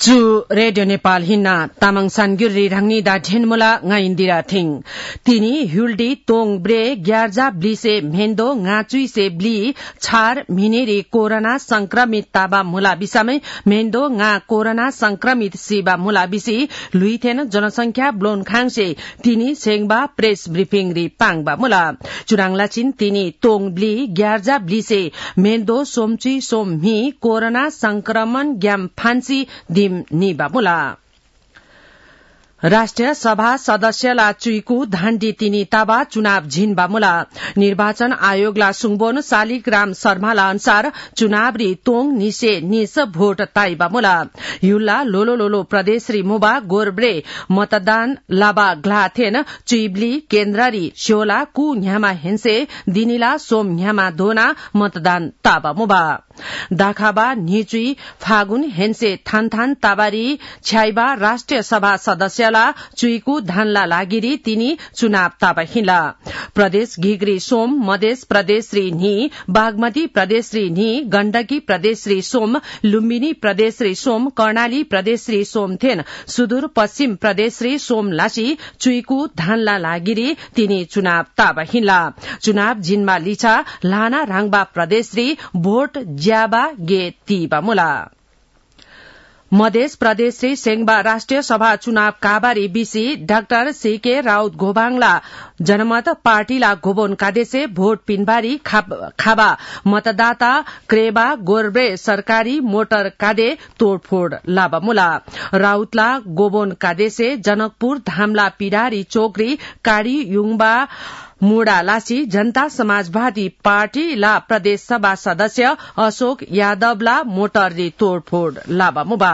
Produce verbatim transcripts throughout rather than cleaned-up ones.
चु रेडियो नेपाल हिन्ना तामाङ सानगुरी राङनी दा ढेनमुला ngaindira थिङ तिनी हुल्डी तोङ ब्रे ग्यार्जा ब्लिसे मेन्दो ngaचुई से ब्ली छार मिनेरी कोरोना संक्रमित ताबा मुला बिसामै मेन्दो nga कोरोना संक्रमित सिबा मुला बिसी लुइथेन जनसंख्या ब्लोन खाङसे तिनी सेङबा प्रेस ब्रिफिङ रि पाङबा मुला चुराङलाचिन तिनी तोङ ब्ली ग्यार्जा ब्लिसे मेन्दो सोमची सोमही कोरोना संक्रमण ग्याम फान्सी दिम निबा मुला राष्ट्रिय सभा सदस्यला चुइकु धाण्डी तिनी ताबा चुनाव झिनबा मुला निर्वाचन आयोगला सुङबोन शालिग्राम शर्माला अनुसार चुनाव री तोङ निसे निस भोट ताइबा मुला युल्ला लोलो लोलो प्रदेश री मुबा गोरब्रे मतदान लाबा ग्लाथेन चुइब्ली केन्द्र री श्योला कु न्यामा हेन्से दिनिला सोम न्यामा धोना मतदान ताबा मुबा दाखाबा निचुई फागुन हेन्से थानथान ताबारी छ्याइबा राष्ट्रिय सभा सदस्यला चुइकु धानला लागिरी तिनी चुनाव ताबा हिला प्रदेश घिग्री सोम मधेस प्रदेश री नि बागमती प्रदेश री नि गण्डकी प्रदेश री सोम लुम्बिनी प्रदेश री सोम कर्णाली प्रदेश री सोम थेन सुदूर पश्चिम प्रदेश री सोम लासी चुइकु धानला लागिरी तिनी चुनाव ताबा हिला चुनाव जिनमा लिछा लाना राङबा प्रदेश री भोट ज्याबा गे तीबा मुला मधेस प्रदेश से सेङबा राष्ट्रिय सभा चुनाव काबारी बीसी डाक्टर सीके राउत घोबाङला जनमत पार्टीला घोबोन कादेसे भोट पिनबारी खाबा मतदाता क्रेबा गोरब्रे सरकारी मोटर कादे तोड़फोड़ लाबा मुला राउतला गोबोन कादेसे जनकपुर धामला पिडारी चोकरी काड़ी युङबा मुडा लासी जनता समाजवादी पार्टी ला प्रदेश सभा सदस्य अशोक यादवला मोटर री तोड़फोड़ लाबा मुबा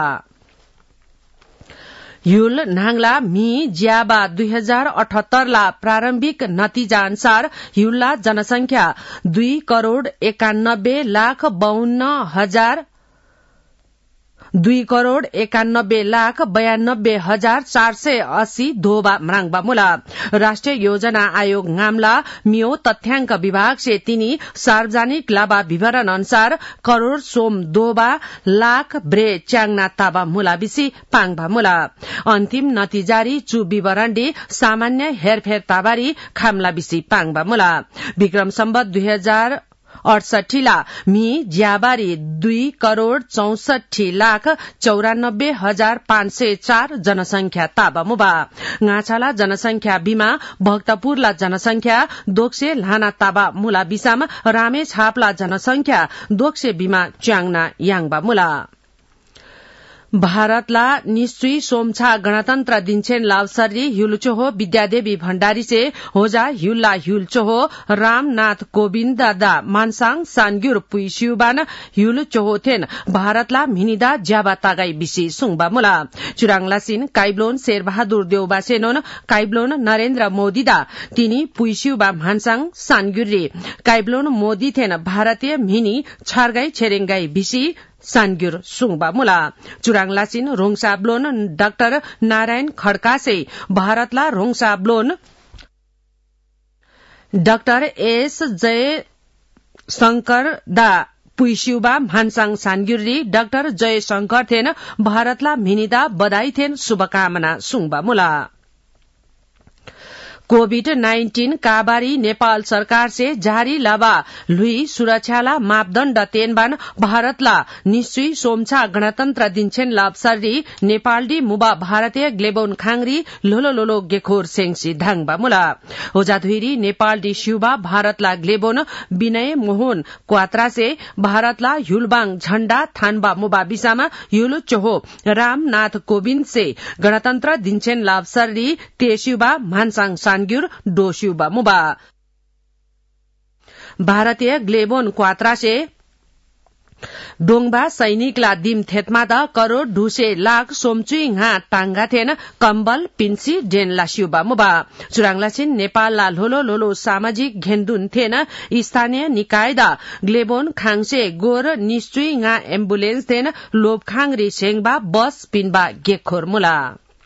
युल नाङला मी ज्याबा दुई हजार अठहत्तर ला प्रारम्भिक नतिजा अनुसार युलला जनसंख्या दुई करोड़ एकानब्बे लाख बाउन्न हजार दुई करोड़ एकानब्बे लाख बयानब्बे हजार चार सय अस्सी धोबा म्राङबा मुला राष्ट्रिय योजना आयोग नामला मियो तथ्याङ्क विभाग से तिनी सार्वजनिक लाभा विवरण अनुसार करोड़ सोम दोबा लाख ब्रे च्याङना ताबा मुला बिसी पाङबा मुला अन्तिम नतिजारी चु विवरणले सामान्य हेरफेर ताबारी खामला बिसी पाङबा मुला विक्रम सम्वत दुई हजार अडसठी ला मी ज्याबारी दुई करोड़ चौसठी लाख चौरानब्बे हजार पाँच सय चार जनसंख्या ताबा मुबा गाछाला जनसंख्या बीमा भक्तपुरला जनसंख्या दोक्से लाना ताबा मुला बिसामा रामे छापला जनसंख्या दोक्से बीमा च्याङना याङबा मुला भारतला निश्चुई सोमछा गणतन्त्र दिनछेन लावसरी ह्युलचोहो विद्यादेवी भण्डारी से होजा ह्युल्ला ह्युलचोहो रामनाथ कोविन्द दा मानसाङ सानग्युर पुइस्युबान ह्युलचोहो थेन भारतला मिनिदा ज्याबा तागाई बिसी सुङबा मुला चुराङलासिन काइब्लोन शेरबहादुर देउबा सेनोन काइब्लोन नरेन्द्र मोदी दा तिनी पुइस्युबा मानसाङ सानग्युर काइब्लोन मोदी थेन भारतीय मिनी छारगाई छेरेङ्गाई बिसी सानग्युर सुङबा मुला चुराङलाचिन रोङसाब्लोन डाक्टर नारायण खड्का से भारतला रोङसाब्लोन डाक्टर एस जय शंकर दा पुइस्युबा भान्साङ सानग्युरी डाक्टर जय शंकर थेन भारतला मिनिदा बधाई थेन शुभकामना सुङबा मुला कोविड नाइन्टीन काबारी नेपाल सरकार से जारी लाबा लुई सुरक्षाला मापदण्ड तेनबान भारतला निश्चुई सोमछा गणतन्त्र दिनछेन लाभसरी नेपालडी मुबा भारतीय ग्लेबोन खाङरी लोलो लोलो गेखोर सेङसी धाङबा मुला होजाधुइरी नेपालडी शिवबा भारतला ग्लेबोन विनय मोहन क्वात्रा से भारतला ह्युलबाङ झण्डा थानबा मुबा बिसामा ह्युल चोहो रामनाथ कोविन्द से गणतन्त्र दिनछेन लाभसरी तेशिवबा मानसाङ सानग्युर डोस्युबा मुबा भारतीय ग्लेबोन क्वात्रा से डोङबा सैनिकला दिम थेतमादा करोड़ ढुसे लाख सोमचुई हा टाङ्गा थेन कम्बल पिन्सी डेन लास्युबा मुबा चुराङलासिन नेपालला लोलो लोलो सामाजिक घेन्दुन थेन स्थानीय निकायदा ग्लेबोन खाङसे गोर निश्चुई हा एम्बुलेन्स थेन लोभखाङरी सेङबा बस पिनबा गेखोर मुला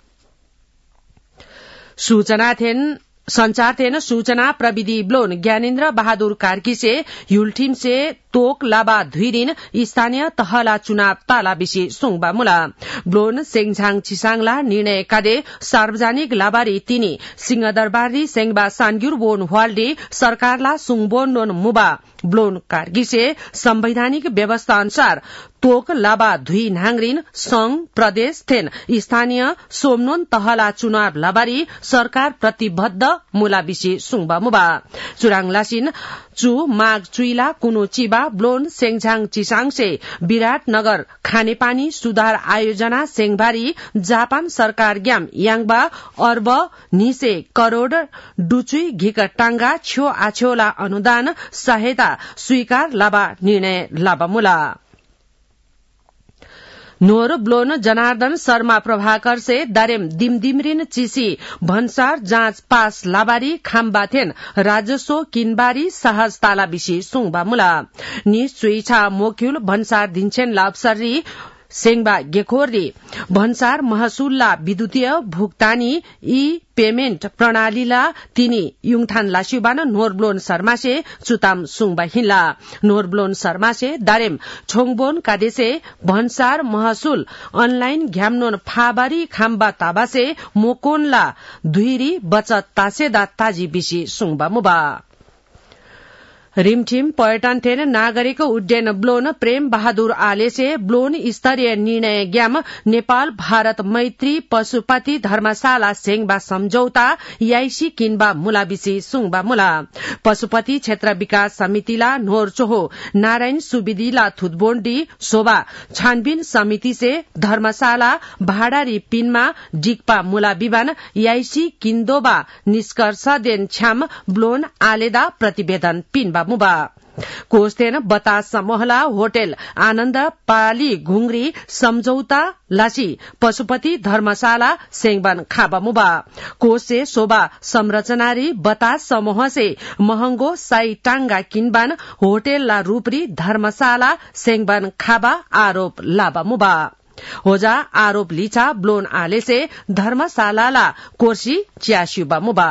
सूचना थेन संचार थेन सूचना प्रविधि ब्लोन ज्ञानेन्द्र बहादुर कार्की से ह्युलठिम से तोक लाबा धुइरिन स्थानीय तहला चुनाव ताला बिसी सुङबा मुला ब्लोन सेङझाङ छिसाङला निर्णय कादे सार्वजनिक लाबारी तिनी सिंहदरबारी सेङबा सानग्युर बोन हवालडे सरकारला सुङबोन नोन मुबा ब्लोन कार्गिसे संवैधानिक व्यवस्था अनुसार तोक लाबा धुई नाङरिन संघ प्रदेश थेन स्थानीय सोमनोन तहला चुनाव लाबारी सरकार प्रतिबद्ध मुला बिसी सुङबा मुबा चुराङ लासिन चु माग चुइला कुनु चिबा ब्लोन सेङझाङ चिसाङसे विराटनगर खानेपानी सुधार आयोजना सेङबारी जापान सरकार ग्याम याङबा अर्ब निसे करोड़ डुचुई घिक टांगा छ्यो आछ्योला अनुदान सहायता स्वीकार लाबा निर्णय लाबा मुला नोर ब्लोन जनार्दन शर्मा प्रभाकर से दारेम दिमदिमरिन चिसी भन्सार जाँच पास लाबारी खामबाथेन राजस्व किनबारी सहज ताला बिसी सुङबा मुला नि सुइछा मोक्युल भन्सार दिन्छेन लाभसरी सेङबा गेखोरी भन्सार महसुलला विद्युतीय भुक्तानी ई पेमेन्ट प्रणालीला तिनी युङथान लासिबान नोरब्लोन शर्मासे चुताम सुङबा हिला नोरब्लोन शर्मासे दारेम छोङबोन कादेसे भन्सार महसुल अनलाइन घ्यामनोन फाबारी खाम्बा ताबासे मोकोनला धुइरी बचत तासेदा ताजी बिसी सुङबा मुबा रिमठिम पर्यटन थेन नागरिक उड्डयन ब्लोन प्रेम बहादुर आलेसे ब्लोन स्तरीय निर्णय ग्याम नेपाल भारत मैत्री पशुपति धर्मशाला सेङबा सम्झौता याइसी किनबा मुला बिसी सुङबा मुला पशुपति क्षेत्र विकास समितिला नोरचोहो नारायण सुविदिला थुतबोन्डी शोभा छानबिन समिति से धर्मशाला भाडारी पिनमा डिक्पा मुला विवान याइसी किन्दोबा निष्कर्ष देन छ्याम ब्लोन आलेदा प्रतिवेदन पिनबा मुबा कोस्तेन बतास समूहला होटेल आनन्द पाली घुंगरी सम्झौता लासी पशुपति धर्मशाला सेङबान खाबा मुबा कोसे शोभा संरचनारी बतास समूह से महंगो साई टांगा किनबान होटेल ला रूपरी धर्मशाला सेङबान खाबा आरोप लाबा मुबा होजा आरोप लिचा ब्लोन आले से धर्मशाला कोर्सी च्यास्युबा मुबा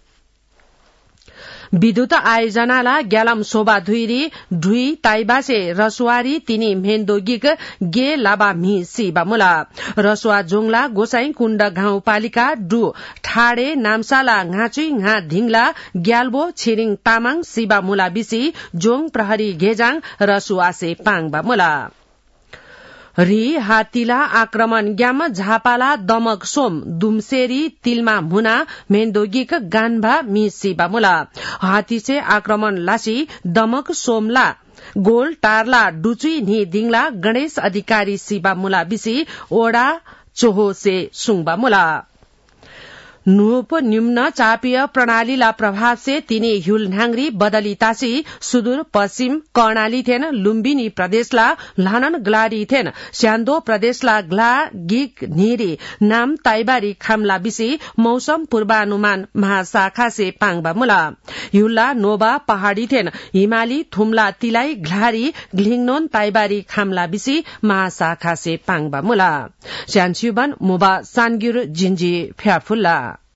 विद्युत आयोजनाला ग्यालम शोभा धुइरी ढुई ताइबासे रसुवारी तिनी मेन्दोगिक गे लाबा मी सिबा मुला रसुवा जोङला गोसाई कुण्ड गाउँपालिका डु ठाडे नामसाला घाचुई घा धिङला ग्याल्बो छिरिङ तामाङ सिबा मुला बिसी जोङ प्रहरी घेजाङ रसुवासे पाङबा मुला री हातीला आक्रमण ग्याम झापाला दमक सोम दुमसेरी तिलमा मुना मेन्दोगिक गान्भा मी सिबा मुला हाथी से आक्रमण लासी दमक सोमला गोल टारला डुचुई नि दिङला गणेश अधिकारी सिबा मुला बिसी ओडा चोहो से सुङबा मुला नुप निम्न चापीय प्रणालीला प्रभाव से तिनी ह्युल न्याङ्री बदली तासी सुदूर पश्चिम कर्णाली थेन लुम्बिनी प्रदेशला लानन ग्लारी थेन स्यान्दो प्रदेशला ग्ला गिक निरी नाम ताइबारी खामला बिसी मौसम पूर्वानुमान महाशाखा से पाङबा मुला ह्युल्ला नोबा पहाड़ी थेन हिमाली थुम्ला तिलाई ग्लारी ग्लिङनोन ताइबारी खामला बिसी महाशाखा से पाङबा मुला स्यानस्युबन मुबा सानगिर जिन्जी फ्याफुल्ला